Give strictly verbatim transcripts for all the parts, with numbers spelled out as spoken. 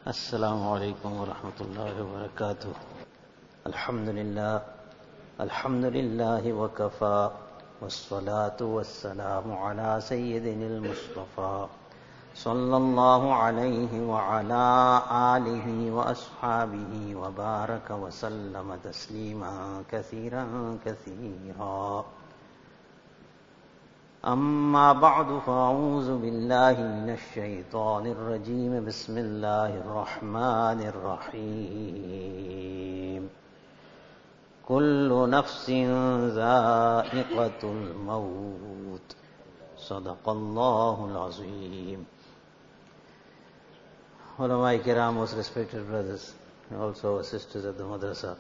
السلام عليكم ورحمة الله وبركاته. الحمد لله الحمد لله وكفى والصلاة والسلام على سيدنا المصطفى صلى الله عليه وعلى آله وأصحابه وبارك وسلم تسليما كثيرا كثيرا. أما بعد فأعوذ بالله من الشيطان الرجيم. بسم الله الرحمن الرحيم. كل نفس ذائقة الموت. صدق الله العظيم. Ulama Kiram, most respected brothers, and also our sisters at the madrasa,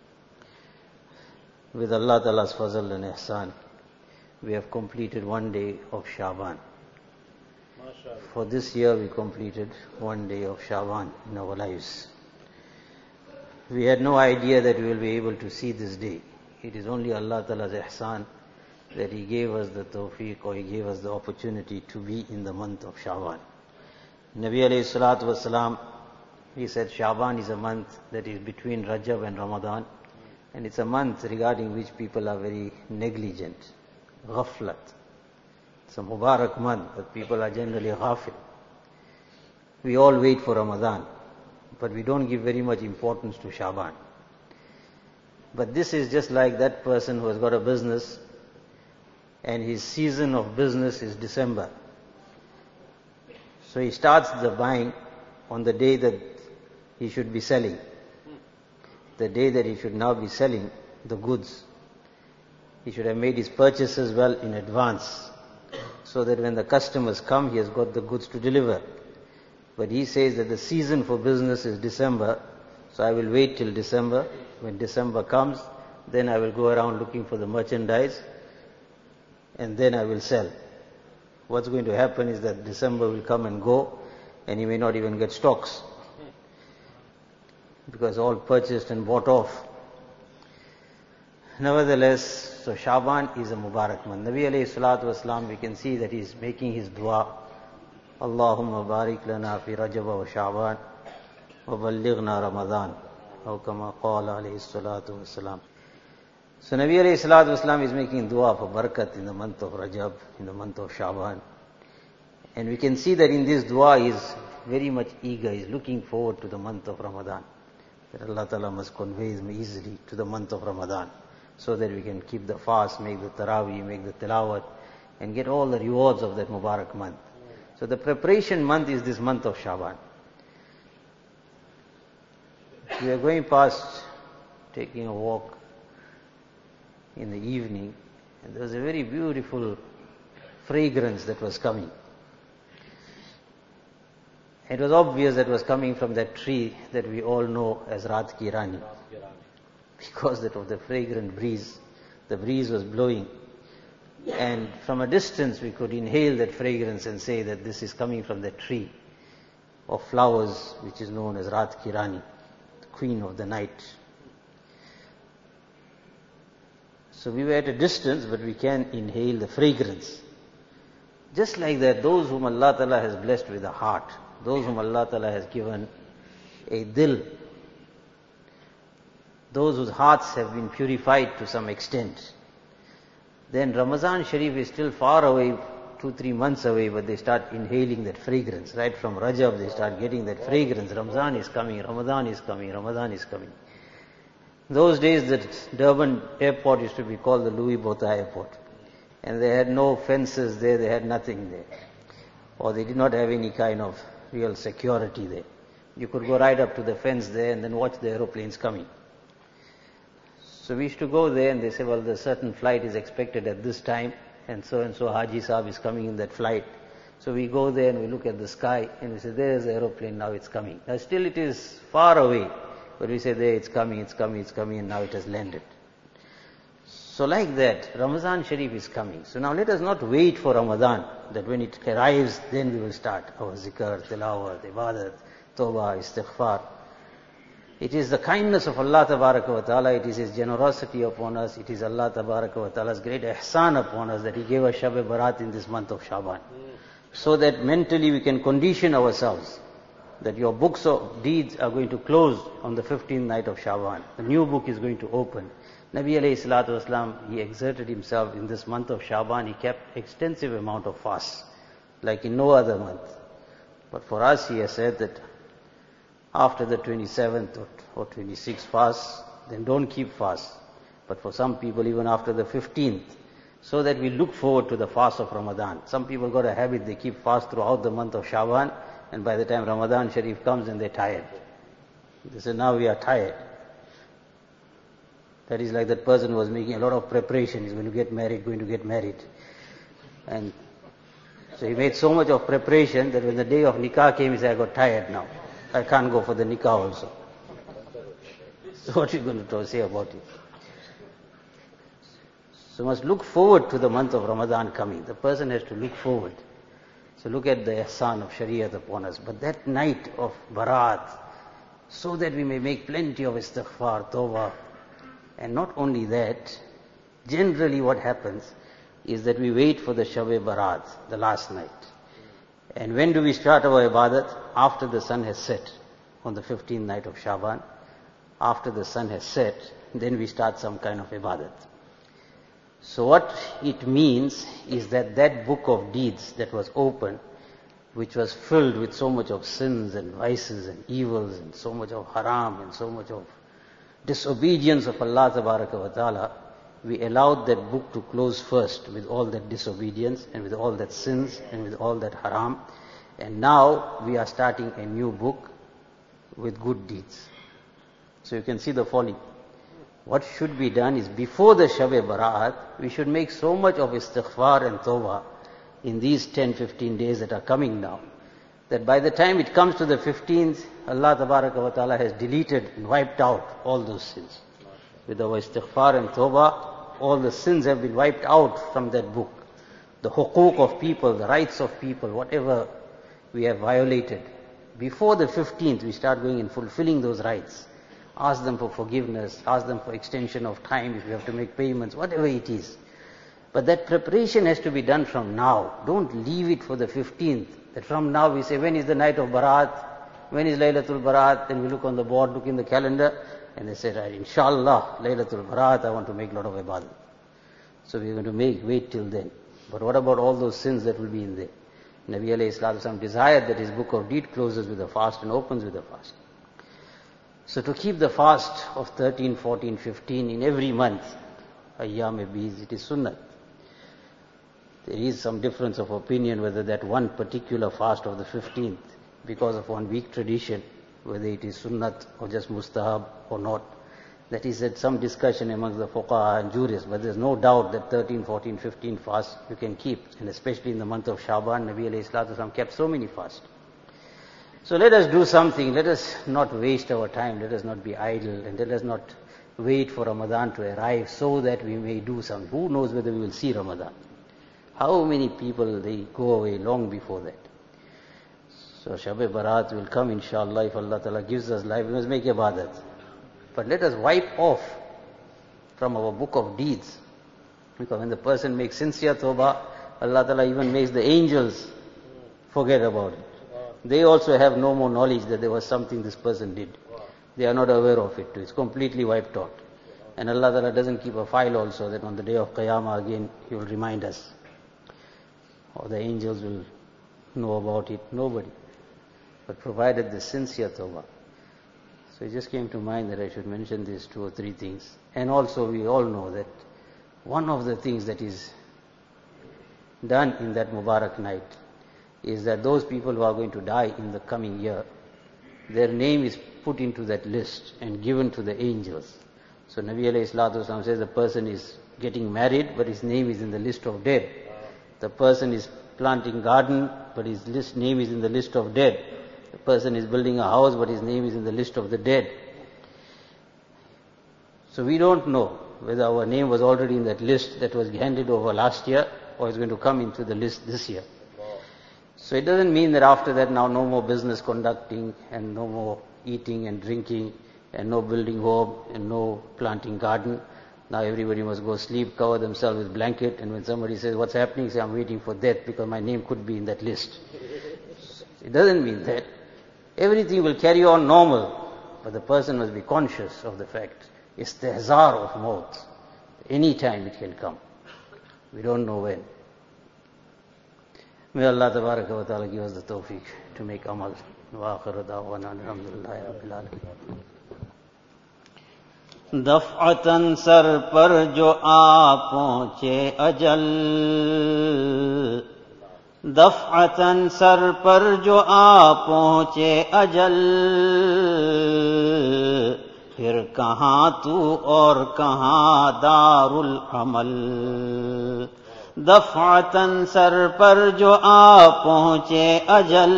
with Allah Ta'ala's fazl and ihsan, we have completed one day of Shaban. For this year we completed one day of Shaban in our lives. We had no idea that we will be able to see this day. It is only Allah Ta'ala's ihsan that He gave us the tawfiq, or He gave us the opportunity to be in the month of Shaban. Nabi alayhi salatu wasalam, he said Shaban is a month that is between Rajab and Ramadan, and it's a month regarding which people are very negligent. Ghaflat. It's a Mubarak month, but people are generally ghafil. We all wait for Ramadan, but we don't give very much importance to Shaban. But this is just like that person who has got a business, and his season of business is December. So he starts the buying on the day that he should be selling. The day that he should now be selling the goods. He should have made his purchases well in advance, so that when the customers come, he has got the goods to deliver. But he says that the season for business is December, so I will wait till December. When December comes, then I will go around looking for the merchandise, and then I will sell. What's going to happen is that December will come and go, and he may not even get stocks, because all purchased and bought off. Nevertheless, so Shaban is a Mubarak month. Nabi alayhi salatu wasalam, we can see that he is making his dua. Allahumma barik lana fi Rajab wa Shaban wa ballighna Ramadan. Aw kama qala alayhi salatu wasalam. So Nabi alayhi salatu wasalam is making dua for barakat in the month of Rajab, in the month of Shaban. And we can see that in this dua he is very much eager, he is looking forward to the month of Ramadan. That Allah Ta'ala must convey him easily to the month of Ramadan, so that we can keep the fast, make the tarawih, make the tilawat, and get all the rewards of that Mubarak month. So the preparation month is this month of Shaban. We are going past, taking a walk in the evening, and there was a very beautiful fragrance that was coming. It was obvious that it was coming from that tree that we all know as Raat Ki Rani. Because that of the fragrant breeze, the breeze was blowing, and from a distance we could inhale that fragrance and say that this is coming from the tree of flowers which is known as Raat Ki Rani, the queen of the night. So we were at a distance, but we can inhale the fragrance. Just like that, those whom Allah Ta'ala has blessed with a heart, those whom Allah Ta'ala has given a dil, those whose hearts have been purified to some extent, then Ramazan Sharif is still far away, two, three months away, but they start inhaling that fragrance. Right from Rajab they start getting that fragrance. Ramazan is coming, Ramadan is coming, Ramadan is coming. Those days that Durban airport used to be called the Louis Botha airport, and they had no fences there, they had nothing there, or they did not have any kind of real security there. You could go right up to the fence there and then watch the aeroplanes coming. So we used to go there, and they say, well, the certain flight is expected at this time, and so and so Haji Saab is coming in that flight. So we go there and we look at the sky, and we say, there is the aeroplane, now it's coming. Now still it is far away, but we say, there it's coming, it's coming, it's coming, and now it has landed. So like that, Ramazan Sharif is coming. So now let us not wait for Ramadan, that when it arrives, then we will start our zikr, tilawat, ibadat, tawbah, istighfar. It is the kindness of Allah Tabaraka wa Ta'ala, it is His generosity upon us, it is Allah Tabaraka wa Ta'ala's great ihsan upon us that He gave us Shab-e-Barat in this month of Shaban. So that mentally we can condition ourselves that your books of deeds are going to close on the fifteenth night of Shaban. The new book is going to open. Nabi alayhi salatu wasalam, he exerted himself in this month of Shaban. He kept extensive amount of fasts, like in no other month. But for us, he has said that after the twenty-seventh or twenty-sixth fast, then don't keep fast. But for some people, even after the fifteenth, so that we look forward to the fast of Ramadan. Some people got a habit, they keep fast throughout the month of Shaban, and by the time Ramadan Sharif comes, and they're tired. They say, now we are tired. That is like that person who was making a lot of preparation. He's going to get married, going to get married. And so he made so much of preparation that when the day of nikah came, he said, I got tired now. I can't go for the nikah also. So what are you going to say about it? So must look forward to the month of Ramadan coming. The person has to look forward. So look at the ihsan of Shariat upon us. But that night of Barat, so that we may make plenty of istighfar, tawbah. And not only that, generally what happens is that we wait for the Shab-e Barat, the last night. And when do we start our ibadat? After the sun has set, on the fifteenth night of Shaban. After the sun has set, then we start some kind of ibadat. So what it means is that that book of deeds that was open, which was filled with so much of sins and vices and evils and so much of haram and so much of disobedience of Allah Tabaraka wa Ta'ala, we allowed that book to close first with all that disobedience and with all that sins and with all that haram. And now we are starting a new book with good deeds. So you can see the folly. What should be done is before the Shab-e Barat, we should make so much of istighfar and tawbah in these ten, fifteen days that are coming now, that by the time it comes to the fifteenth, Allah Tabaraka wa Ta'ala has deleted and wiped out all those sins. With our istighfar and tawbah, all the sins have been wiped out from that book. The huquq of people, the rights of people, whatever we have violated. Before the fifteenth, we start going and fulfilling those rights. Ask them for forgiveness, ask them for extension of time if you have to make payments, whatever it is. But that preparation has to be done from now. Don't leave it for the fifteenth. That from now we say, when is the night of Barat? When is Laylatul Barat? Then we look on the board, look in the calendar, and they say, right, inshallah, Laylatul Barat, I want to make a lot of ibadah. So we're going to make, wait till then. But what about all those sins that will be in there? Nabi alayhi salatu wasalam desired that his book of deed closes with a fast and opens with a fast. So to keep the fast of thirteen, fourteen, fifteen in every month, Ayyam-e-Beez, it is sunnah. There is some difference of opinion whether that one particular fast of the fifteenth, because of one weak tradition, whether it is sunnat or just mustahab or not. That is at some discussion amongst the fuqaha and jurists, but there's no doubt that thirteen, fourteen, fifteen fasts you can keep, and especially in the month of Shaban, Nabi alayhi salatu wasalam kept so many fasts. So let us do something, let us not waste our time, let us not be idle, and let us not wait for Ramadan to arrive so that we may do something. Who knows whether we will see Ramadan? How many people, they go away long before that. So Shab-e Barat will come inshallah if Allah Ta'ala gives us life. We must make ibadat. But let us wipe off from our book of deeds. Because when the person makes sincere tawbah, Allah Ta'ala even makes the angels forget about it. They also have no more knowledge that there was something this person did. They are not aware of it too. It's completely wiped out. And Allah Ta'ala doesn't keep a file also that on the day of Qiyamah again He will remind us. Or the angels will know about it. Nobody. But provided the sincere tawbah. So it just came to mind that I should mention these two or three things. And also we all know that one of the things that is done in that Mubarak night is that those people who are going to die in the coming year, their name is put into that list and given to the angels. So Nabi alayhi salatu wasalam says the person is getting married, but his name is in the list of dead. The person is planting garden, but his list, name is in the list of dead. The person is building a house, but his name is in the list of the dead. So we don't know whether our name was already in that list that was handed over last year, or is going to come into the list this year. So it doesn't mean that after that now no more business conducting and no more eating and drinking and no building home and no planting garden. Now everybody must go sleep, cover themselves with blanket, and when somebody says, what's happening? Say, I'm waiting for death because my name could be in that list. It doesn't mean that. Everything will carry on normal, but the person must be conscious of the fact. Istihzar of maut. Any time it can come. We don't know when. May Allah tabaraka wa ta'ala give us the tawfiq to make amal. Wa akhiru da'wana alhamdulillahi rabbil alamin. دفعتاً سر پر جو آ پہنچے اجل، دفعتاً سر پر جو آ پہنچے اجل، پھر کہاں تو اور کہاں دار العمل. دفعتاً سر پر جو آ پہنچے اجل،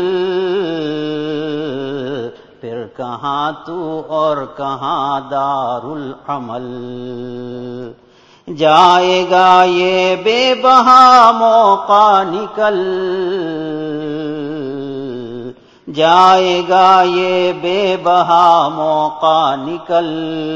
پھر کہاں تو اور کہاں دار العمل. جائے گا یہ بے بہا موقع نکل، جائے گا یہ بے بہا موقع نکل،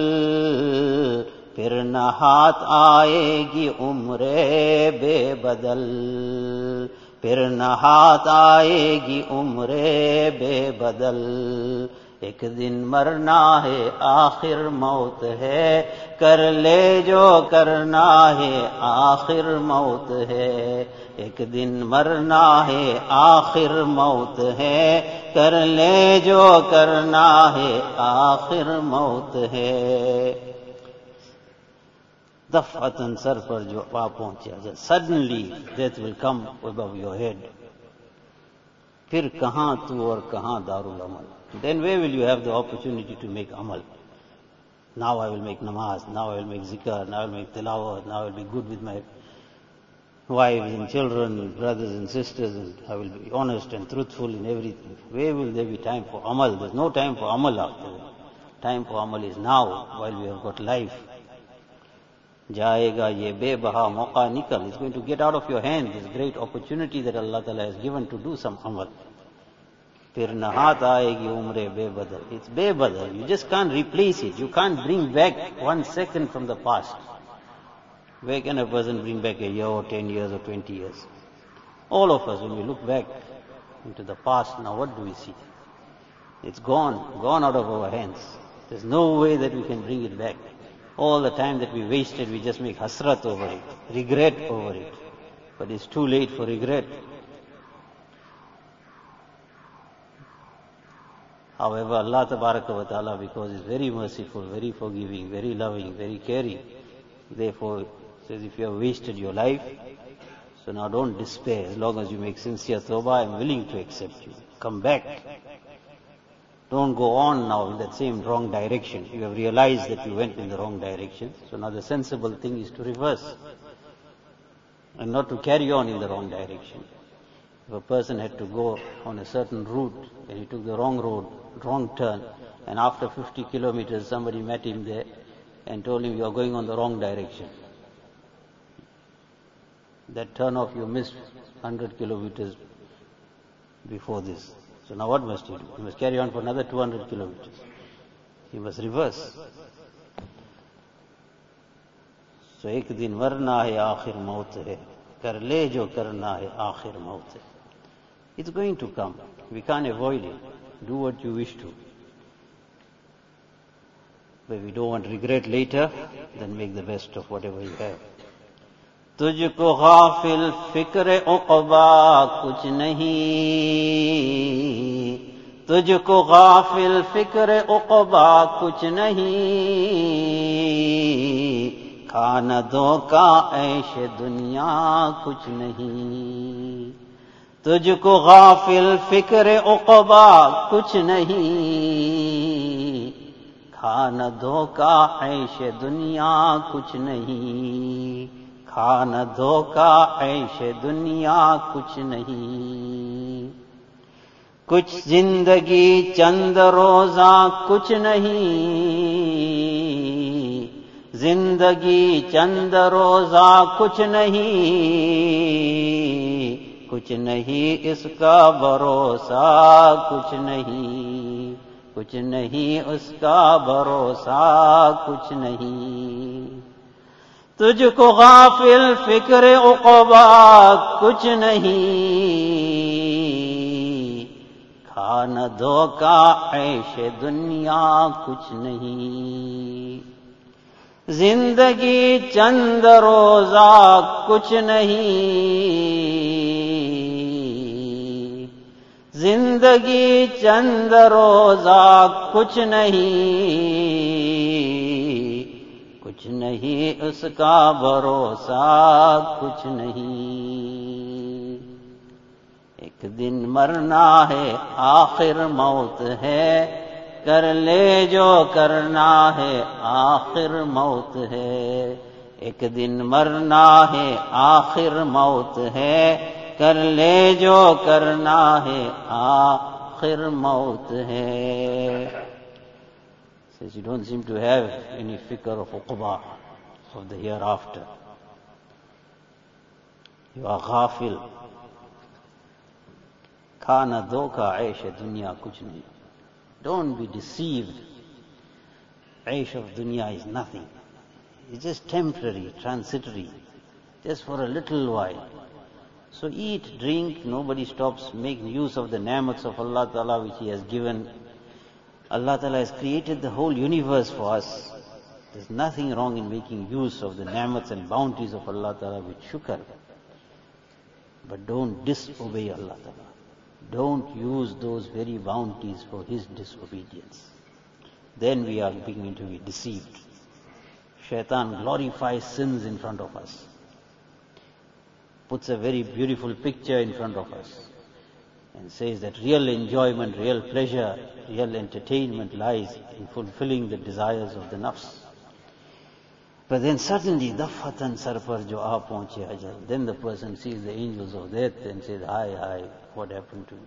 پھر نہ ہاتھ آئے گی عمر بے بدل، پھر نہ ہاتھ آئے گی عمر بے بدل. ایک دن مرنا ہے آخر موت ہے، کر لے جو کرنا ہے آخر موت ہے. ایک دن مرنا ہے آخر موت ہے، کر لے جو کرنا ہے آخر موت ہے. دفعتاً سر پر جو آ پہنچے اجل. Suddenly death will come above your head. پھر کہاں تو اور کہاں دار العمل. Then where will you have the opportunity to make amal? Now I will make namaz, now I will make zikr, now I will make tilawat, now I will be good with my wives and children, brothers and sisters, and I will be honest and truthful in everything. Where will there be time for amal? There is no time for amal after that. Time for amal is now, while we have got life. جائے گا یہ بے بہا موقع نکل. It's going to get out of your hand, this great opportunity that Allah Ta'ala has given to do some amal. پھر نہ ہاتھ آئے گی عمر بے بدل. It's بے بدل. You just can't replace it. You can't bring back one second from the past. Where can a person bring back a year or ten years or twenty years? All of us, when we look back into the past, now what do we see? It's gone, gone out of our hands. There's no way that we can bring it back. All the time that we wasted, we just make hasrat over it, regret over it. But it's too late for regret. However, Allah Tabaraka wa Ta'ala, because He's very merciful, very forgiving, very loving, very caring, therefore says, if you have wasted your life, so now don't despair. As long as you make sincere tawbah, I'm willing to accept you. Come back. Don't go on now in that same wrong direction. You have realized that you went in the wrong direction. So now the sensible thing is to reverse and not to carry on in the wrong direction. If a person had to go on a certain route and he took the wrong road, wrong turn, and after fifty kilometers somebody met him there and told him, you are going on the wrong direction. That turn off you missed one hundred kilometers before this. So now what must he do? He must carry on for another two hundred kilometers. He must reverse. So ایک دن مرنا ہے آخر موت ہے، کر لے جو کرنا ہے آخر موت ہے. It's going to come. We can't avoid it. Do what you wish to. But we don't want regret later, then make the best of whatever you have. تجھ کو غافل فکر عقبا کچھ نہیں، تجھ کو غافل فکر عقبا کچھ نہیں، کھانا دھوکا عیش دنیا کچھ نہیں. تجھ کو غافل فکر عقبا کچھ نہیں، کھانا دھوکا عیش دنیا کچھ نہیں، کھانا دھوکا عیش دنیا کچھ نہیں. کچھ زندگی چند روزہ کچھ نہیں، زندگی چند روزہ کچھ نہیں، کچھ نہیں اس کا بھروسہ کچھ نہیں، کچھ نہیں اس کا بھروسہ کچھ نہیں. تجھ کو غافل فکر عقبا کچھ نہیں، کھا न धोखा ऐश दुनिया कुछ नहीं, जिंदगी चंद रोजा कुछ नहीं, जिंदगी चंद रोजा कुछ नहीं, कुछ नहीं उसका भरोसा कुछ नहीं। एक दिन मरना है आखिर मौत है, कर ले जो करना है आखिर मौत है। एक दिन मरना है आखिर मौत है, कर ले जो करना है आखिर मौत है। Says you don't seem to have any fikr of uqba, of the hereafter. You are ghafil. Khana dhoka aish dunya kuch nahi. Don't be deceived. Aish of dunya is nothing. It's just temporary, transitory, just for a little while. So eat, drink, nobody stops. Make use of the ni'mats of Allah Ta'ala which He has given. Allah Ta'ala has created the whole universe for us. There's nothing wrong in making use of the ni'mats and bounties of Allah Ta'ala with shukr. But don't disobey Allah Ta'ala. Don't use those very bounties for His disobedience. Then we are beginning to be deceived. Shaitan glorifies sins in front of us, puts a very beautiful picture in front of us, and says that real enjoyment, real pleasure, real entertainment lies in fulfilling the desires of the nafs. But then suddenly, dafatan sar par jo aa pahunche ajal, then the person sees the angels of death and says, hi, hi, what happened to me?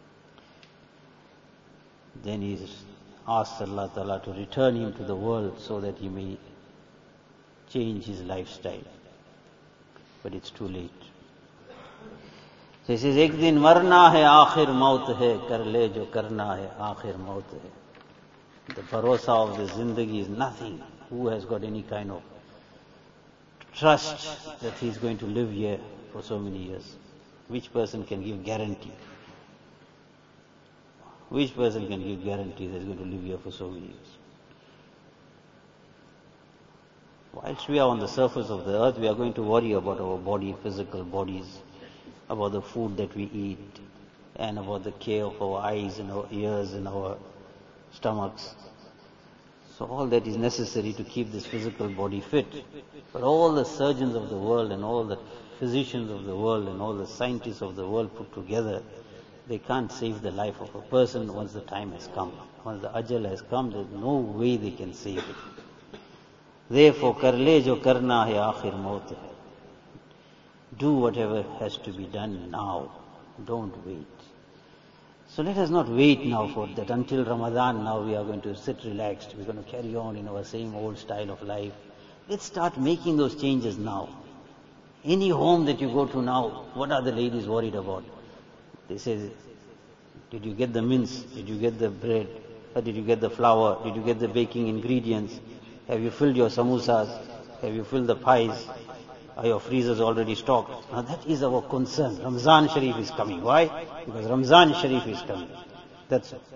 Then he asks Allah Ta'ala to return him to the world so that he may change his lifestyle. But it's too late. So he says, ek din marna hai, aakhir maut hai, kar le jo karna hai, aakhir maut hai. The bharosa of the zindagi is nothing. Who has got any kind of trust that he is going to live here for so many years? Which person can give guarantee? Which person can give guarantee that he is going to live here for so many years? Whilst we are on the surface of the earth, we are going to worry about our body, physical bodies, about the food that we eat, and about the care of our eyes and our ears and our stomachs. So all that is necessary to keep this physical body fit. But all the surgeons of the world and all the physicians of the world and all the scientists of the world put together, they can't save the life of a person once the time has come. Once the ajal has come, there's no way they can save it. Therefore, kar le jo karna hai, aakhir maut hai. Do whatever has to be done now. Don't wait. So let us not wait now for that until Ramadan. Now we are going to sit relaxed. We're going to carry on in our same old style of life. Let's start making those changes now. Any home that you go to now, what are the ladies worried about? They say, did you get the mince? Did you get the bread? Or did you get the flour? Did you get the baking ingredients? Have you filled your samosas? Have you filled the pies? Are your freezers already stocked? Now that is our concern. Ramzan Sharif is coming. Why? Because Ramzan Sharif is coming. That's it.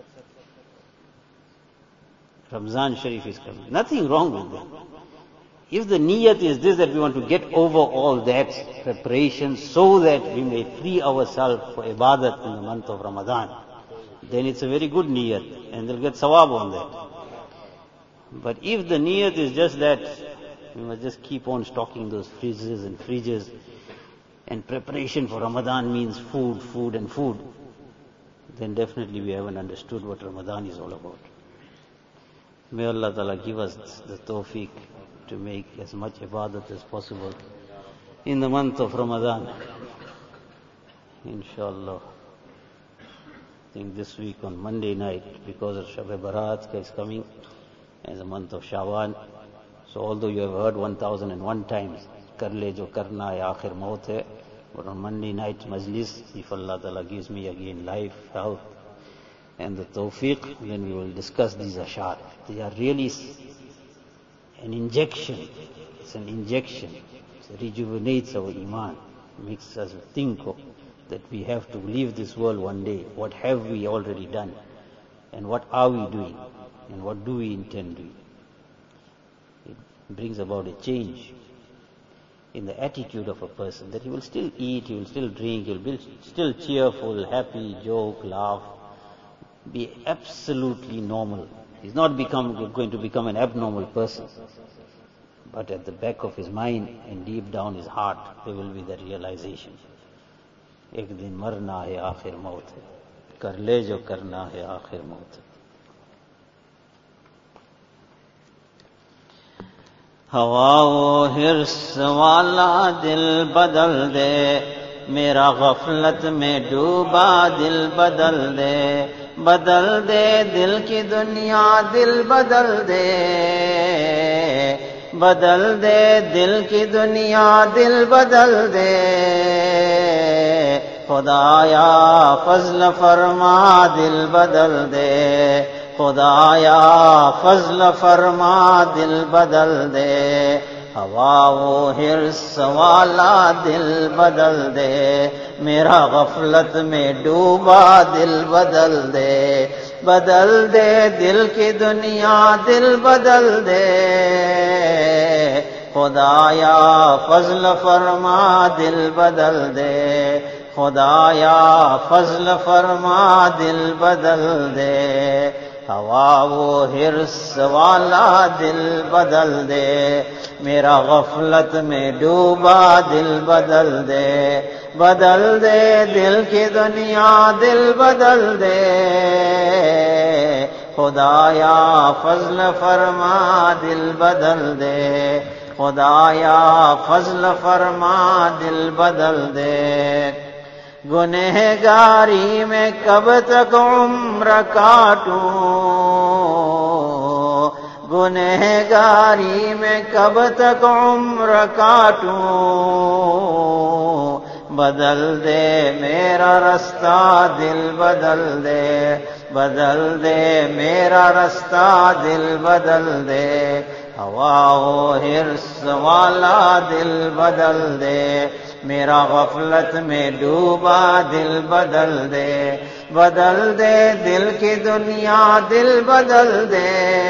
Ramzan Sharif is coming. Nothing wrong with that. If the niyat is this, that we want to get over all that preparation so that we may free ourselves for ibadat in the month of Ramadan, then it's a very good niyat and they'll get sawab on that. But if the niyat is just that we must just keep on stocking those freezers and fridges, and preparation for Ramadan means food, food and food, then definitely we haven't understood what Ramadan is all about. May Allah Ta'ala give us the tawfiq to make as much ibadat as possible in the month of Ramadan. Inshallah. I think this week on Monday night, because of Shab Barat is coming, as a month of Shawan. So although you have heard one thousand and one times, kar le jo karna hai, aakhir maut hai, but on Monday night majlis, if Allah Ta'ala gives me again life, health, and the tawfiq, then we will discuss these ashar. They are really an injection. It's an injection. It rejuvenates our iman, makes us think of that we have to leave this world one day. What have we already done? And what are we doing? And what do we intend doing? It brings about a change in the attitude of a person, that he will still eat, he will still drink, he will be still cheerful, happy, joke, laugh, be absolutely normal. He's not become, going to become an abnormal person. But at the back of his mind and deep down his heart, there will be the realization. Ek din marna hai, aakhir maut hai. Kar le jo karna hai, aakhir maut hai. ہوا و حرص والا دل بدل دے، میرا غفلت میں ڈوبا دل بدل دے، بدل دے دل کی دنیا دل بدل دے، بدل دے دل کی دنیا دل بدل دے، خدایا فضل فرما دل بدل دے، خدایا فضل فرما دل بدل دے، ہوا و حرص والا دل بدل دے، میرا غفلت میں ڈوبا دل بدل دے، بدل دے دل کی دنیا دل بدل دے، خدایا فضل فرما دل بدل دے، خدایا فضل فرما دل بدل دے، ہوا و حرص والا دل بدل دے، میرا غفلت میں ڈوبا دل بدل دے، بدل دے دل کی دنیا دل بدل دے، خدایا فضل فرما دل بدل دے، خدایا فضل فرما دل بدل دے، گنہگاری میں کب تک عمر کاٹوں، گنہگاری میں کب تک عمر کاٹوں، بدل دے میرا رستہ دل بدل دے، بدل دے میرا رستہ دل بدل دے، ہوا و حرص والا دل بدل دے، میرا غفلت میں ڈوبا دل بدل دے، بدل دے دل کی دنیا دل بدل دے،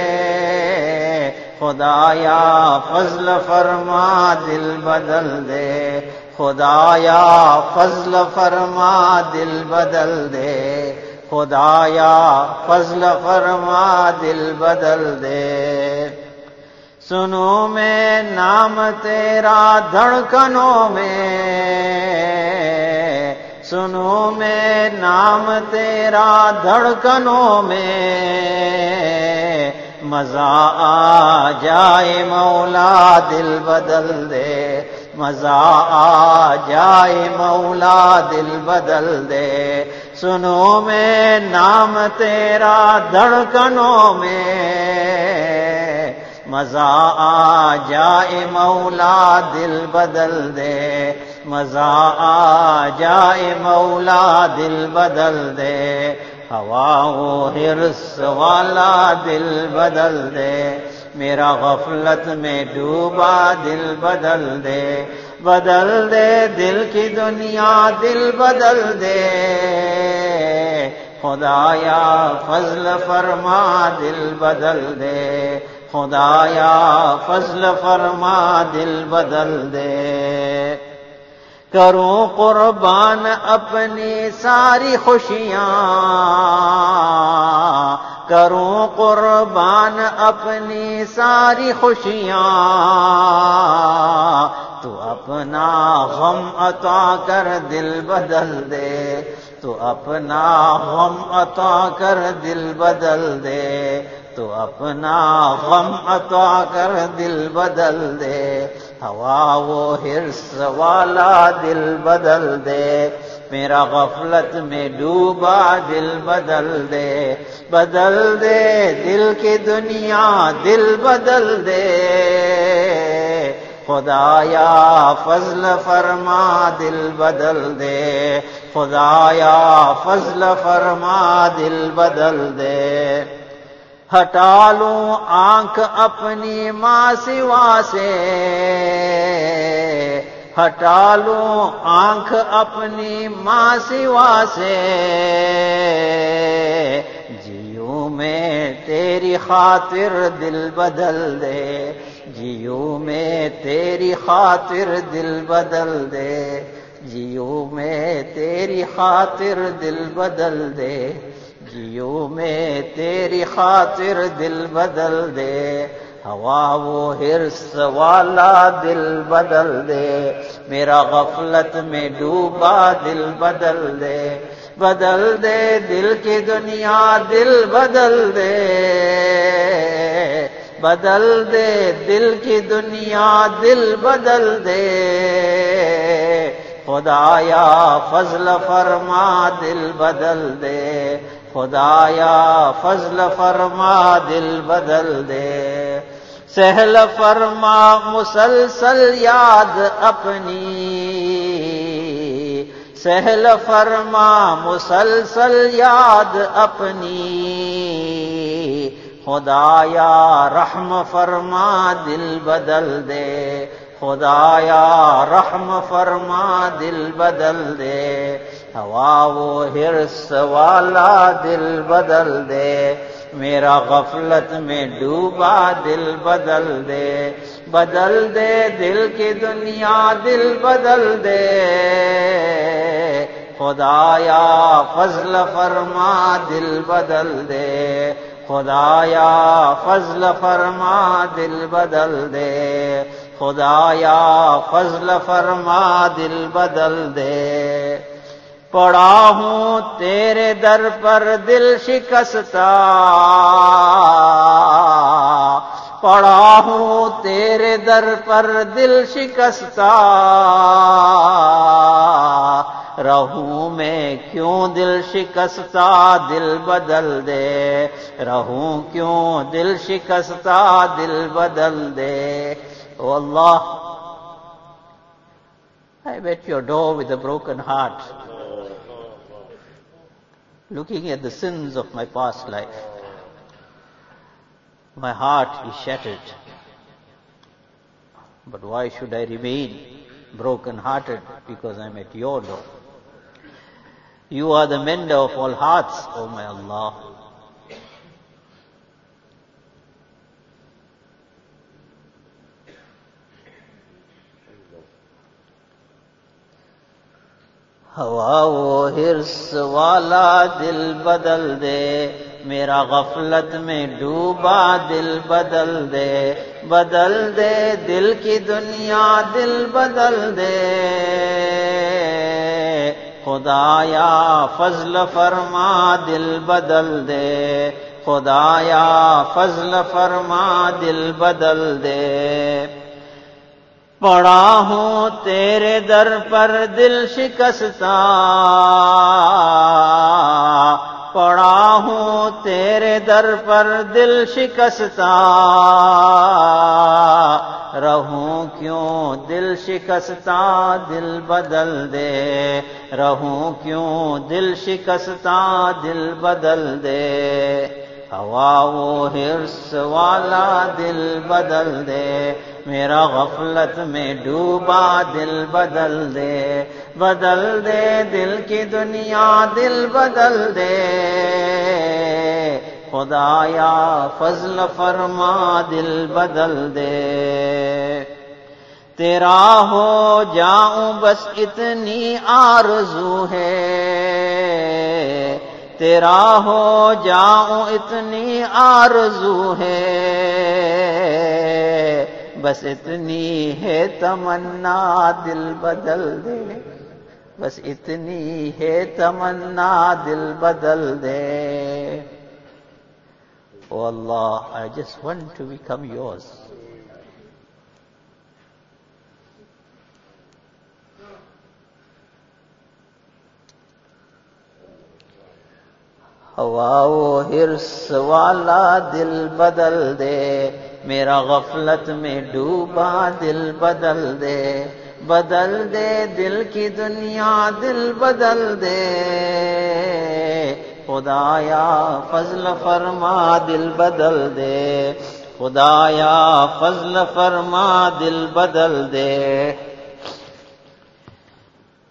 خدایا فضل فرما دل بدل دے، خدایا فضل فرما دل بدل دے، خدایا فضل فرما دل بدل دے، سنو میں نام تیرا دھڑکنوں میں، سنو میں نام تیرا دھڑکنوں میں، مزہ آ جائے مولا دل بدل دے، مزہ آ جائے مولا دل بدل دے، سنو میں نام تیرا دھڑکنوں میں، مزہ آ جائے مولا دل بدل دے، مزہ آ جائے مولا دل بدل دے، ہوا و حرص والا دل بدل دے، میرا غفلت میں ڈوبا دل بدل دے، بدل دے دل کی دنیا دل بدل دے، خدایا فضل فرما دل بدل دے، خدایا فضل فرما دل بدل دے، کروں قربان اپنی ساری خوشیاں، کروں قربان اپنی ساری خوشیاں، تو اپنا غم عطا کر دل بدل دے، تو اپنا غم عطا کر دل بدل دے، تو اپنا غم عطا کر دل بدل دے، ہوا و حرص والا دل بدل دے، میرا غفلت میں ڈوبا دل بدل دے، بدل دے دل کی دنیا دل بدل دے، خدایا فضل فرما دل بدل دے، خدایا فضل فرما دل بدل دے، ہٹا لوں آنکھ اپنی ماں سوا سے، ہٹا لوں آنکھ اپنی ماں سوا سے، جیوں میں تیری خاطر دل بدل دے، جیوں میں تیری خاطر دل بدل دے، جیوں میں تیری خاطر دل بدل دے، جیوں میں تیری خاطر دل بدل دے، ہوا وہ حرص والا دل بدل دے، میرا غفلت میں ڈوبا دل بدل دے، بدل دے دل کی دنیا دل بدل دے، بدل دے دل کی دنیا دل بدل دے، خدایا فضل فرما دل بدل دے، خدایا فضل فرما دل بدل دے، سہل فرما مسلسل یاد اپنی، سہل فرما مسلسل یاد اپنی، خدایا رحم فرما دل بدل دے، خدایا رحم فرما دل بدل دے، ہوا وہ حرص والا دل بدل دے، میرا غفلت میں ڈوبا دل بدل دے، بدل دے دل کی دنیا دل بدل دے، خدایا فضل فرما دل بدل دے، خدایا فضل فرما دل بدل دے، خدایا فضل فرما دل بدل دے، پڑا ہوں تیرے در پر دل شکستہ، پڑا ہوں تیرے در پر دل شکستہ، رہوں میں کیوں دل شکستہ دل بدل دے، رہوں کیوں دل شکستہ دل بدل دے، او اللہ I met your door with a broken heart, looking at the sins of my past life. My heart is shattered. But why should I remain broken-hearted? Because I am at your door. You are the mender of all hearts, O my Allah. ہوا وہ حرص والا دل بدل دے، میرا غفلت میں ڈوبا دل بدل دے، بدل دے دل کی دنیا دل بدل دے، خدایا فضل فرما دل بدل دے، خدایا فضل فرما دل بدل دے، پڑا ہوں تیرے در پر دل شکستہ، پڑا ہوں تیرے در پر دل شکستہ، رہوں کیوں دل شکستہ دل بدل دے، رہوں کیوں دل شکستہ دل بدل دے، ہوا وہ حرص والا دل بدل دے، میرا غفلت میں ڈوبا دل بدل دے، بدل دے دل کی دنیا دل بدل دے، خدایا فضل فرما دل بدل دے، تیرا ہو جاؤں بس اتنی آرزو ہے، تیرا ہو جاؤں اتنی آرزو ہے، بس اتنی ہے تمنا دل بدل دے، بس اتنی ہے تمنا دل بدل دے، او اللہ I just want to become yours. ہوا وہ حرص والا دل بدل دے، میرا غفلت میں ڈوبا دل بدل دے، بدل دے دل کی دنیا دل بدل دے، خدایا فضل فرما دل بدل دے، خدایا فضل فرما دل بدل دے،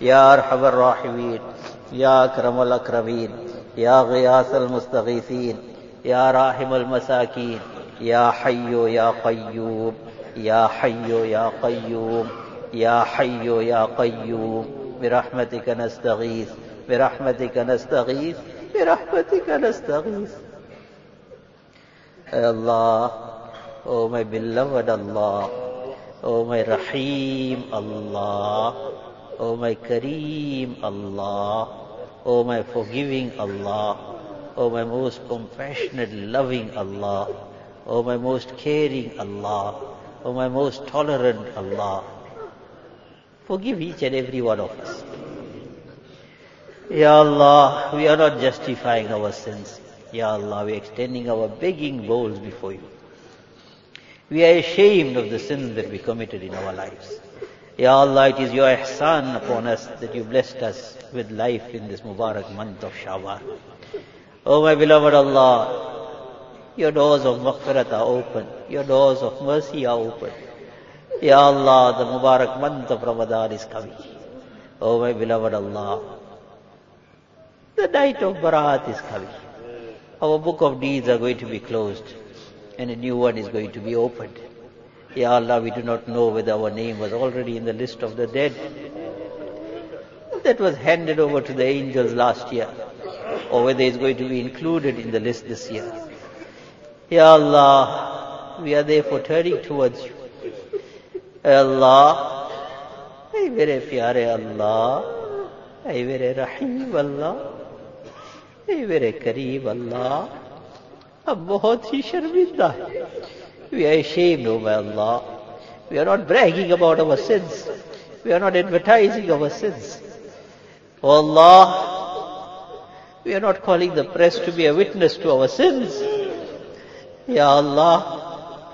Ya Arhamar Rahimin, Ya Akramal Akramin, Ya Ghiyas al-Mustaghiseen, Ya Rahim al-Masakin, Ya Hayyu Ya Qayyum, Ya Hayyu Ya Qayyum, Ya Hayyu Ya Qayyum, Birahmatika nastaghith, Birahmatika nastaghith, Birahmatika nastaghith. Allah, oh my beloved Allah, oh my Rahim Allah, oh my Kareem Allah, oh my forgiving Allah, oh my most compassionate, loving Allah, oh my most caring Allah, oh my most tolerant Allah. Forgive each and every one of us. Ya Allah, we are not justifying our sins. Ya Allah, we are extending our begging bowls before you. We are ashamed of the sins that we committed in our lives. Ya Allah, it is your ihsan upon us that you blessed us with life in this Mubarak month of Sha'ban. Oh my beloved Allah, your doors of maghfirat are open. Your doors of mercy are open. Ya Allah, the Mubarak month of Ramadan is coming. Oh my beloved Allah, the night of Baraat is coming. Our book of deeds are going to be closed and a new one is going to be opened. Ya Allah, we do not know whether our name was already in the list of the dead that was handed over to the angels last year, or whether it's going to be included in the list this year. Ya Allah, we are therefore turning towards you. Allah, ay mere pyare Allah, ay mere Rahim Allah, ay mere Kareem Allah, hum bahut hi sharminda hai. We are ashamed, O my Allah. We are not bragging about our sins. We are not advertising our sins. O Allah, we are not calling the press to be a witness to our sins. Ya Allah,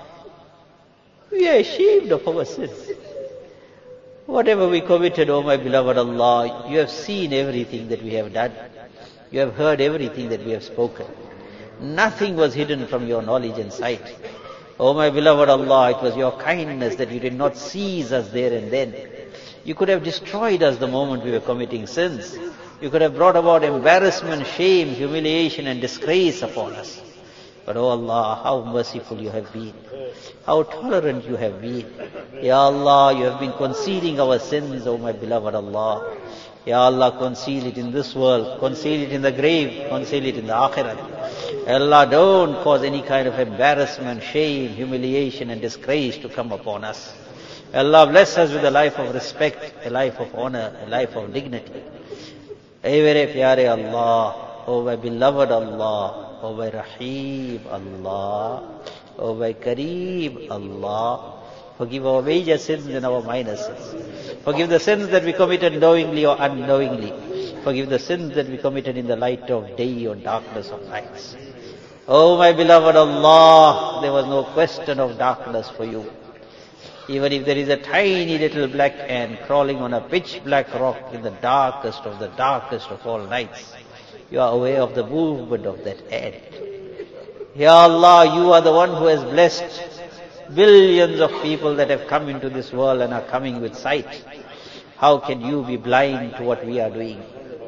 we are ashamed of our sins. Whatever we committed, O my beloved Allah, you have seen everything that we have done. You have heard everything that we have spoken. Nothing was hidden from your knowledge and sight. Oh my beloved Allah, it was your kindness that you did not seize us there and then. You could have destroyed us the moment we were committing sins. You could have brought about embarrassment, shame, humiliation and disgrace upon us. But oh Allah, how merciful you have been. How tolerant you have been. Ya Allah, you have been concealing our sins, oh my beloved Allah. Ya Allah, conceal it in this world, conceal it in the grave, conceal it in the akhirat. Allah, don't cause any kind of embarrassment, shame, humiliation and disgrace to come upon us. Allah, bless us with a life of respect, a life of honor, a life of dignity. Ay mere pyare Allah, oh my beloved Allah, oh my Rahim Allah, oh my Kareem Allah, forgive our major sins and our minor sins. Forgive the sins that we committed knowingly or unknowingly. Forgive the sins that we committed in the light of day or darkness of nights. Oh my beloved Allah, there was no question of darkness for you. Even if there is a tiny little black ant crawling on a pitch black rock in the darkest of the darkest of all nights, you are aware of the movement of that ant. Ya Allah, you are the one who has blessed billions of people that have come into this world and are coming with sight. How can you be blind to what we are doing?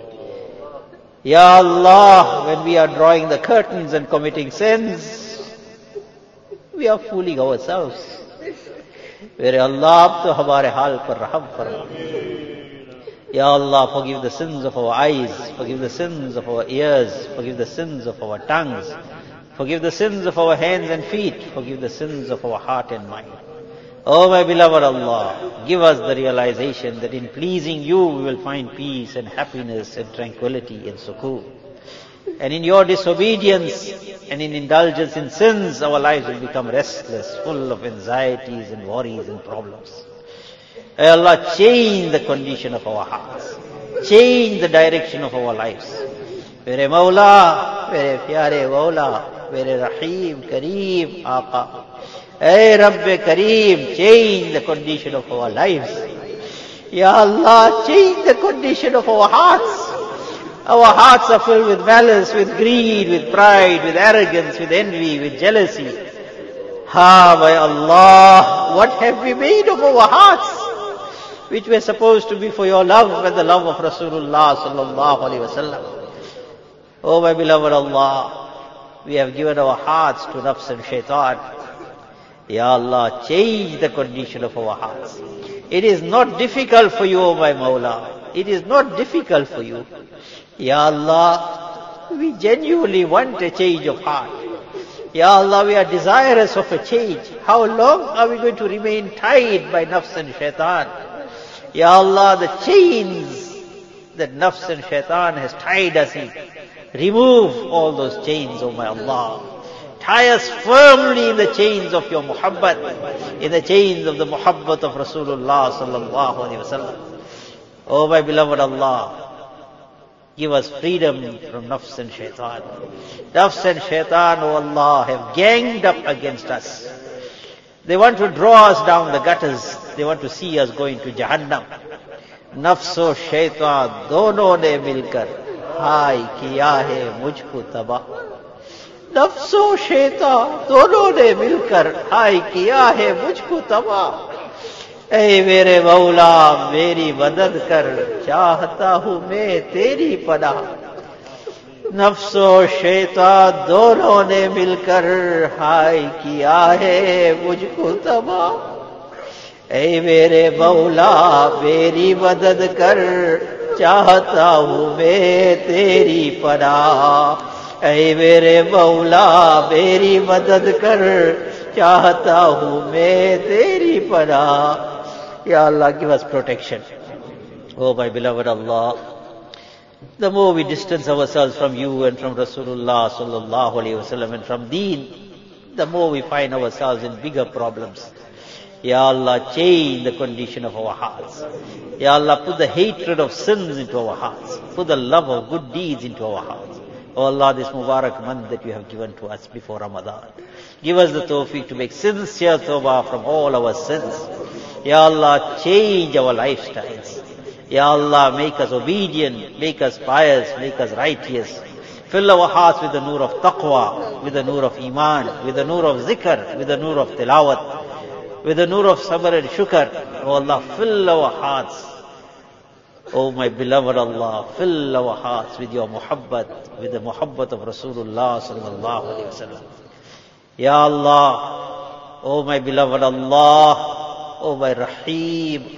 Ya Allah, when we are drawing the curtains and committing sins, we are fooling ourselves. Mere Allah, ab to hamare hal par raham farma. Ya Allah, forgive the sins of our eyes, forgive the sins of our ears, forgive the sins of our tongues, forgive the sins of our hands and feet, forgive the sins of our heart and mind. Oh my beloved Allah, give us the realization that in pleasing you we will find peace and happiness and tranquility and sukoon. And in your disobedience and in indulgence in sins, our lives will become restless, full of anxieties and worries and problems. Ay Allah, change the condition of our hearts. Change the direction of our lives. Mere Mawla, mere pyare Mawla, mere Rahim, Kareem, Aqa. Hey Rabbi Kareem, change the condition of our lives. Ya Allah, change the condition of our hearts. Our hearts are filled with malice, with greed, with pride, with arrogance, with envy, with jealousy. Ha, my Allah, what have we made of our hearts? which were supposed to be for your love and the love of Rasulullah sallallahu alaihi wasallam. Oh my beloved Allah, we have given our hearts to nafs and shaitan. Ya Allah, change the condition of our hearts. It is not difficult for you, O my Mawla. It is not difficult for you. Ya Allah, we genuinely want a change of heart. Ya Allah, we are desirous of a change. How long are we going to remain tied by nafs and shaitan? Ya Allah, the chains that nafs and shaitan has tied us in, remove all those chains, O my Allah. Tie us firmly in the chains of your muhabbat, in the chains of the muhabbat of Rasulullah sallallahu alaihi wasallam. Oh my beloved Allah, give us freedom from nafs and shaitan. Nafs and shaitan, oh Allah, have ganged up against us. They want to draw us down the gutters. They want to see us going to Jahannam. Nafs o shaitan, dono ne milkar, hai kiya hai mujhko tabah. नफ्स और शैतान दोनों ने मिलकर हाय किया है मुझको तबाह। ऐ मेरे मौला मेरी मदद कर, चाहता हूँ मैं तेरी पनाह। नफ्स और शैतान दोनों ने मिलकर हाय किया है मुझको तबाह। ऐ मेरे मौला मेरी मदद कर, चाहता हूँ मैं तेरी पनाह। ऐ मेरे मौला मेरी मदद कर, चाहता हूँ मैं तेरी पनाह। Ya Allah, give us protection. Oh my beloved Allah, the more we distance ourselves from you and from Rasulullah sallallahu alaihi wasallam and from Deen, the more we find ourselves in bigger problems. Ya Allah, change the condition of our hearts. Ya Allah, put the hatred of sins into our hearts. Put the love of good deeds into our hearts. Oh Allah, this Mubarak month that you have given to us before Ramadan, give us the tawfiq to make sincere tawbah from all our sins. Ya Allah, change our lifestyles. Ya Allah, make us obedient, make us pious, make us righteous. Fill our hearts with the nur of taqwa, with the nur of iman, with the nur of zikr, with the nur of tilawat, with the nur of sabr and shukr. Oh Allah, fill our hearts. Oh my beloved Allah, fill our hearts with your muhabbat, with the muhabbat of Rasulullah sallallahu alaihi wasallam. Ya Allah, oh my beloved Allah, oh my Rahim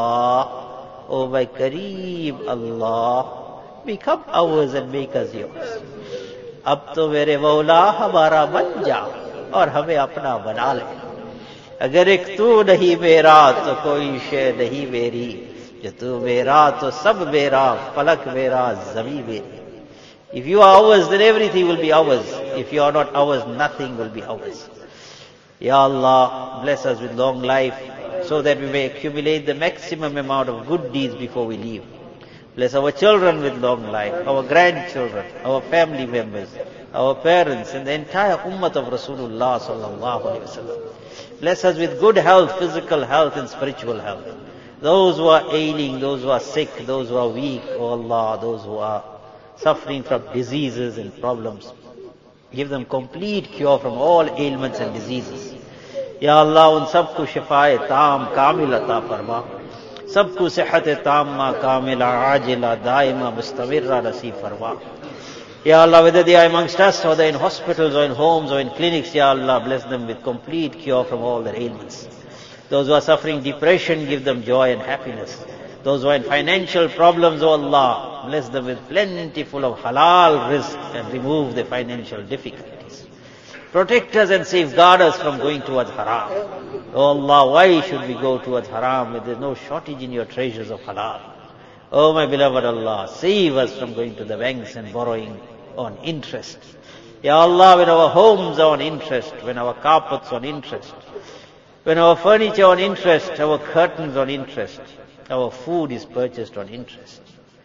Allah, oh my Kareem Allah, become ours and make us yours. अब तो मेरे मौला हमारा बन जा और हमें अपना बना ले। अगर एक तू नहीं मेरा तो कोई शे नहीं मेरी, जो तू मेरा तो सब मेरा, falak मेरा, ज़मीन मेरी. If you are ours, then everything will be ours. If you are not ours, nothing will be ours. Ya Allah, bless us with long life, so that we may accumulate the maximum amount of good deeds before we leave. Bless our children with long life, our grandchildren, our family members, our parents, and the entire ummah of Rasulullah sallallahu alaihi wasallam. Bless us with good health, physical health and spiritual health. Those who are ailing, those who are sick, those who are weak, oh Allah, those who are suffering from diseases and problems, give them complete cure from all ailments and diseases. Ya Allah, un sabko shifaye taam kamil ata farma, sabko sihat tamma kamila ajila daima mustamirra nasib farma. Ya Allah, whether they are amongst us or they are in hospitals or in homes or in clinics, Ya Allah, bless them with complete cure from all their ailments. Those who are suffering depression, give them joy and happiness. Those who are in financial problems, oh Allah, bless them with plentiful of halal rizq and remove the financial difficulties. Protect us and safeguard us from going towards haram. Oh Allah, why should we go towards haram when there is no shortage in your treasures of halal? Oh my beloved Allah, save us from going to the banks and borrowing on interest. Ya Allah, when our homes are on interest, when our carpets on interest, when our furniture on interest, our curtains on interest, our food is purchased on interest.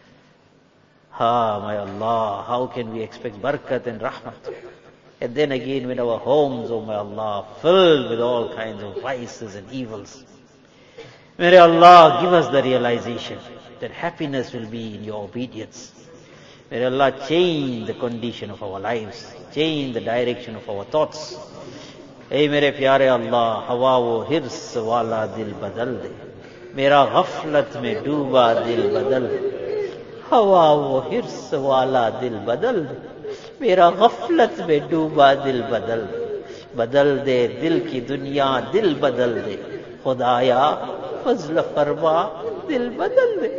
Ah, my Allah, how can we expect barakat and rahmat? And then again when our homes, oh my Allah, filled with all kinds of vices and evils. May Allah give us the realization that happiness will be in your obedience. May Allah change the condition of our lives, change the direction of our thoughts. Hey mere pyare Allah, hawa wo hirs wala dil badal de. मेरा गफलत में डूबा दिल बदल दे, हवा वो हिर्स वाला दिल बदल दे, मेरा गफलत में डूबा दिल बदल दे, बदल दे दिल की दुनिया दिल बदल दे, खुदाया फजल फरमा दिल बदल दे।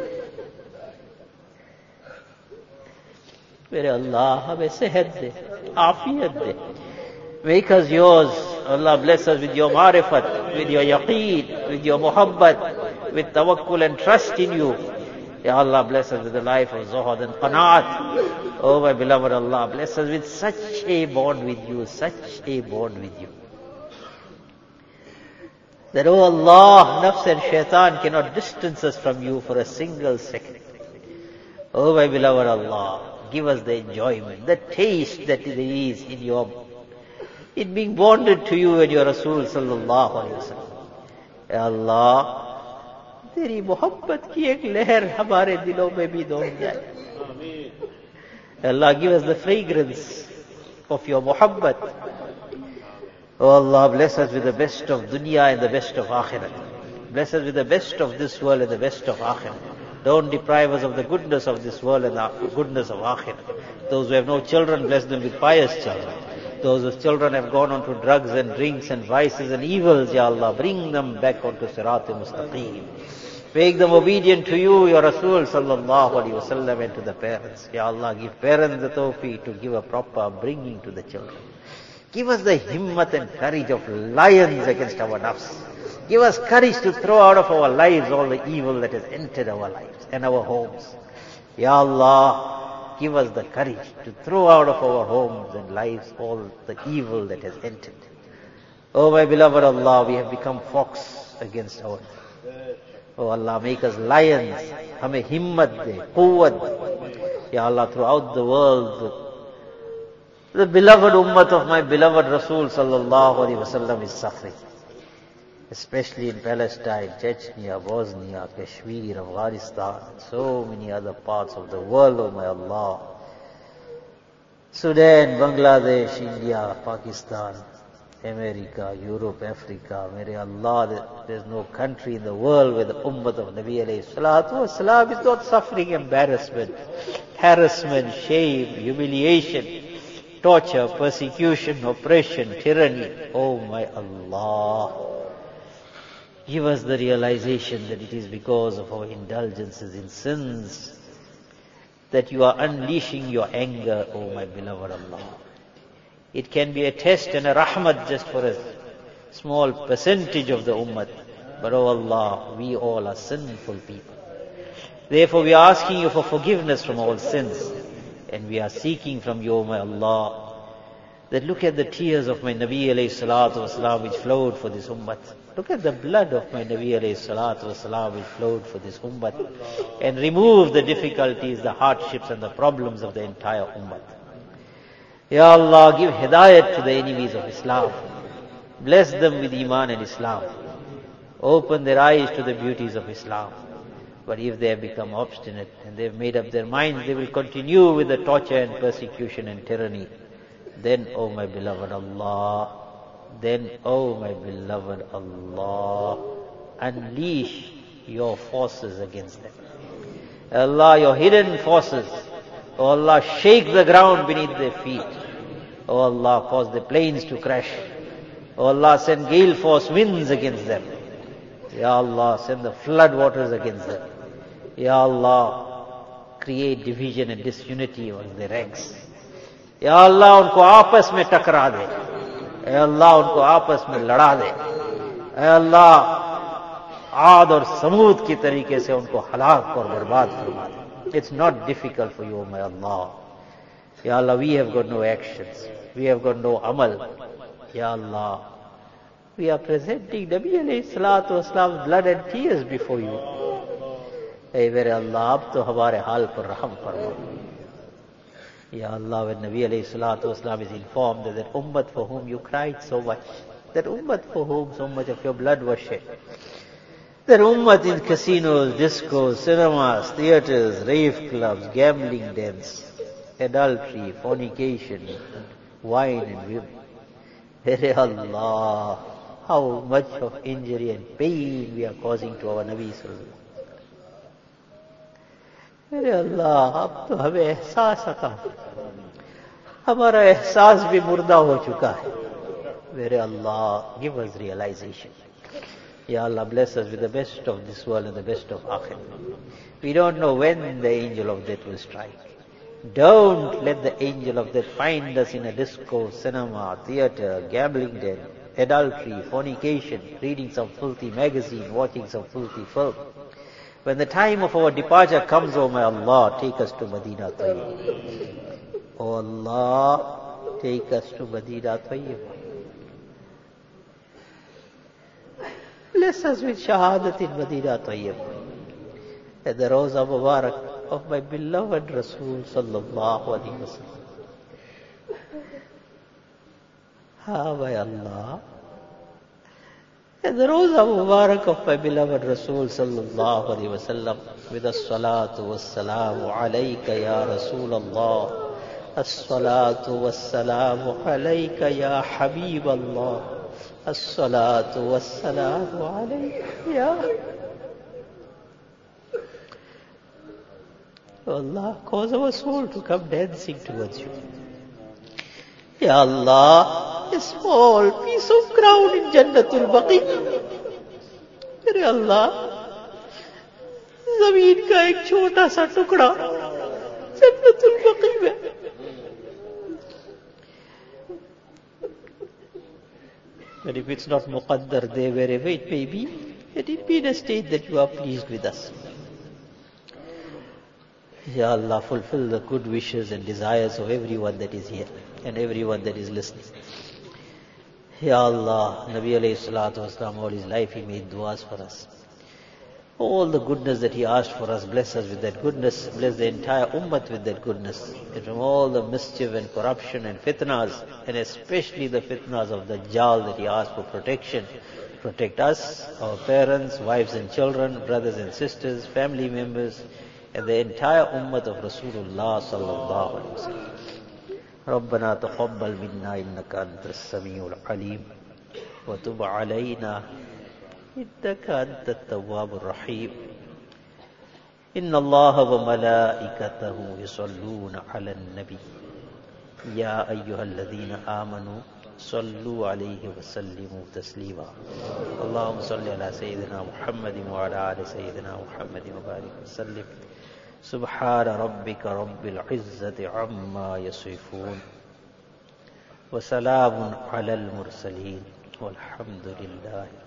मेरे अल्लाह हमें सेहत दे, आफियत दे, make us yours. Allah bless us with your marifat, with your yaqeen, with your muhabbat, with tawakkul and trust in you. Ya Allah bless us with the life of zuhud and qanaat. Oh my beloved Allah, bless us with such a bond with you, such a bond with you. That, oh Allah, nafs and shaitan cannot distance us from you for a single second. Oh my beloved Allah, give us the enjoyment, the taste that there is in your, in being bonded to you and your Rasul sallallahu alayhi wa sallam. Ya Allah, तेरी मोहब्बत की एक लहर हमारे दिलों में भी दौड़ जाए. Allah, give us the fragrance of your mohabbat. Oh Allah, bless us with the best of dunya and the best of akhirat. Bless us with the best of this world and the best of akhirat. Don't deprive us of the goodness of this world and the goodness of akhirat. Those who have no children, bless them with pious children. Those whose children have gone on to drugs and drinks and vices and evils, Ya Allah, bring them back onto Sirat-e Mustaqim. Make them obedient to you, your Rasul sallallahu alaihi wasallam, and to the parents. Ya Allah, give parents the tawfiq to give a proper upbringing to the children. Give us the himmat and courage of lions against our nafs. Give us courage to throw out of our lives all the evil that has entered our lives and our homes. Ya Allah, give us the courage to throw out of our homes and lives all the evil that has entered. Oh my beloved Allah, we have become fox against our Oh Allah, make us lions. Hame himmat de, quwwat. Ya Allah, throughout the world, the, the beloved ummah of my beloved Rasul sallallahu alaihi wasallam is suffering. Especially in Palestine, Chechnya, Bosnia, Kashmir, Afghanistan, and so many other parts of the world, oh my Allah. Sudan, Bangladesh, India, Pakistan, America, Europe, Africa, Mere Allah, there's no country in the world where the ummah of Nabi alayhi salatu wasalam is not suffering embarrassment, harassment, shame, humiliation, torture, persecution, oppression, tyranny. Oh my Allah, give us the realization that it is because of our indulgences in sins that you are unleashing your anger, oh my beloved Allah. It can be a test and a rahmat just for a small percentage of the ummah. But oh Allah, we all are sinful people. Therefore we are asking you for forgiveness from all sins. And we are seeking from you, oh my Allah, that look at the tears of my Nabi alayhi salatu wasalam which flowed for this ummah. Look at the blood of my Nabi alayhi salatu wasalam which flowed for this ummah. And remove the difficulties, the hardships and the problems of the entire ummah. Ya Allah, give hidayat to the enemies of Islam. Bless them with Iman and Islam. Open their eyes to the beauties of Islam. But if they have become obstinate and they have made up their minds, they will continue with the torture and persecution and tyranny. Then, oh my beloved Allah, then, oh my beloved Allah, unleash your forces against them. Allah, your hidden forces. Oh Allah, shake the ground beneath their feet. Oh Allah, cause the planes to crash. Oh Allah, send gale force winds against them. Ya Allah, send the flood waters against them. Ya Allah, create division and disunity among their ranks. Ya Allah, unko aapas mein takra de. Ya Allah, unko aapas mein lada de. Ya Allah, Aad aur Samud ki tarike se unko halak aur barbad farma de. It's not difficult for you, my Allah. Ya Allah, we have got no actions. We have got no amal. Ya Allah, we are presenting Nabi alayhi salatu wasalam's blood and tears before you. Hey, mere Allah, ab to hamare hal par raham farma. Ya Allah, when Nabi alayhi salatu wasalam is informed that that ummah for whom you cried so much, that ummah for whom so much of your blood was shed, that ummah in casinos, discos, cinemas, theaters, rave clubs, gambling dens, adultery, fornication, wine and women. Hey Allah, how much of injury and pain we are causing to our Nabi sallallahu. मेरे अल्लाह अब तो हमें एहसास आता हमारा एहसास भी मुर्दा हो चुका है मेरे अल्लाह give us realization Ya Allah bless us with the best of this world and the best of akhirah. We don't know when the angel of death will strike. Don't let the angel of death find us in a disco, cinema, theater, gambling den, adultery, fornication, reading some filthy magazine, watching some filthy film. When the time of our departure comes, oh my Allah, take us to Medina Tayyib. Oh Allah, take us to Medina Tayyib. Bless us with shahadat in Medina Tayyib. At the Rawza Mubarak of my beloved Rasul sallallahu alaihi wasallam. Ha, my Allah. At the Rawza Mubarak of my beloved Rasul sallallahu alaihi wasallam, with as-salatu was-salamu alayka ya Rasul Allah, as-salatu was-salamu alayka ya Habib Allah, as-salatu was-salamu alayka ya Allah, cause our soul to come dancing towards you. Ya Allah, a small piece of ground in Jannatul Baqi. Mere Allah, zameen ka ek chota sa tukda Jannatul Baqi mein. But if it's not muqaddar there, wherever it may be, let it be in a state that you are pleased with us. Ya Allah, fulfill the good wishes and desires of everyone that is here and everyone that is listening. Ya Allah, Nabi alayhi salatu wasalam, all his life he made du'as for us. All the goodness that he asked for us, bless us with that goodness, bless the entire ummah with that goodness. And from all the mischief and corruption and fitnas, and especially the fitnas of the Dajjal that he asked for protection, protect us, our parents, wives and children, brothers and sisters, family members, and the entire ummah of Rasulullah sallallahu alaihi wasallam. ربنا تقبل منا إنك أنت السميع العليم وتب علينا إنك أنت التواب الرحيم إن الله وملائكته يصلون على النبي يا أيها الذين آمنوا صلوا عليه وسلموا تسليما اللهم صل على سيدنا محمد وعلى آل سيدنا محمد وبارك وسلم سبحان ربك رب العزة عما يصفون وسلام على المرسلين والحمد لله